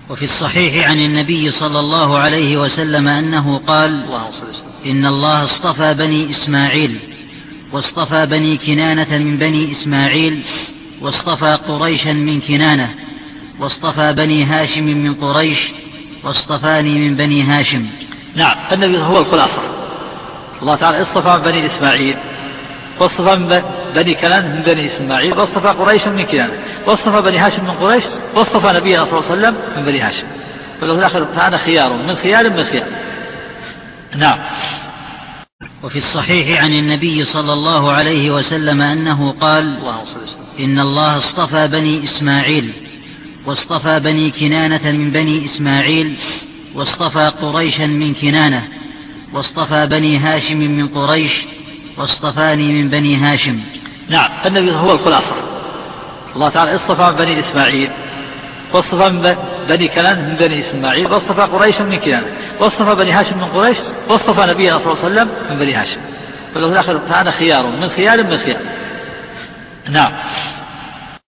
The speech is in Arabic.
وفي الصحيح عن النبي صلى الله عليه وسلم أنه قال: إن الله اصطفى بني إسماعيل واصطفى بني كنانة من بني إسماعيل واصطفى قريشا من كنانة واصطفى بني هاشم من قريش واصطفاني من بني هاشم. نعم، النبي هو الخلاصة. الله تعالى اصطفى بني إسماعيل واصطفى بني كنانة من بني إسماعيل واصطفى قريشا من كنانة واصطفى بني هاشم من قريش واصطفى نبينا صلى الله عليه وسلم من بني هاشم. ففي الآخر فأنا خيار من خيار من خيار. نعم. وفي الصحيح عن النبي صلى الله عليه وسلم أنه قال: إن الله اصطفى بني إسماعيل واصطفى بني كنانة من بني إسماعيل واصطفى قريشا من كنانة واصطفى بني هاشم من قريش واصطفاني من بني هاشم. نعم، النبي هو الخلاصة. الله تعالى اصطفى بني إسماعيل واصطفى بني كنانة من بني إسماعيل واصطفى قريشا من كنانة واصطفى بني هاشم من قريش واصطفى نبينا صلى الله عليه وسلم من بني هاشم. ففي الآخر فأنا خيار من خيار من خيار. نعم.